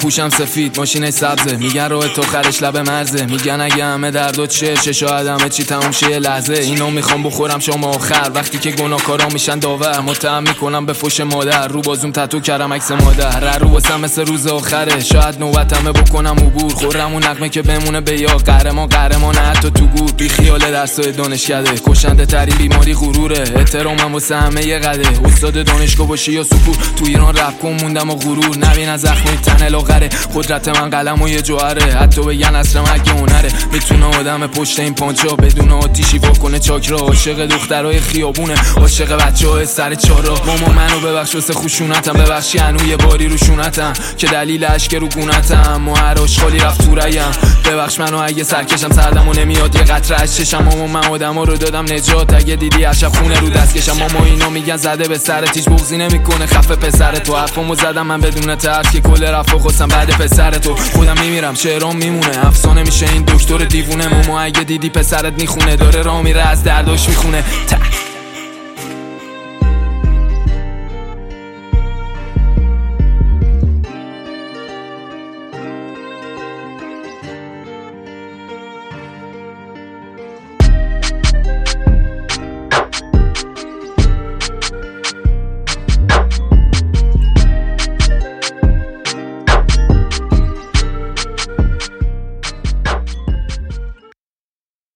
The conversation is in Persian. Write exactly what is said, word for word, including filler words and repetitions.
پوشم سفید ماشین سبزه، میگن روح تو خرش لب مرزه، میگن اگه همه دردت شه چه شاید همه چی تموم شه یه لحظه. اینو میخوام بخورم شام آخر وقتی که گناهکارا میشن داور، متهم میکنم به فوش مادر، رو بازوم تتو کردم عکس مادر، رو واسم مثل روز آخره، شاید نوبتمه بکنم عبور، خورم اون نغمه که بمونه به یاد، قهرمان قهرمان حتی تو گور، بی خیال درسای دانشکده، کشنده ترین بیماری غروره، احترامم واسه همه یه قده، استاد دانشگاه باشی یا سکور، تو ایران رپ کن موندم و غرور، نبینن زخمی تن لاغره، قدرت من قلم و یه جوهره، حتی بگن اصر مگه هنره، میتونه آدم پشت این پانچا بدون آتیشی بکنه چاکرا، عاشق دخترای خیابونه، عاشق بچه‌های سر چهارراه، ماما منو ببخش واسه خوشونتم، ببخشی هنوز یه باری روشونتم که دلیل اشک رو گونتم، مو هر آشغالی رفت تو ریم، ببخش منو اگه سرکشم سردم و نمیاد یه قطره از چشم، ماما من آدما رو دادم نجات، اگه دیدی عشق خونه رو دستکشم، ماما اینا میگن زده به سرت هیچ بغضی نمیکنه، خفه پسر تو، حرفمو زدم من بدون ترس که کل رفا خواستم بعد پسر تو، خودم میمیرم شعرام میمونه، افسانه میشه این دکتر دیوونه، ماما اگه دیدی پسرت میخونه، داره راه میره از درداش میخونه.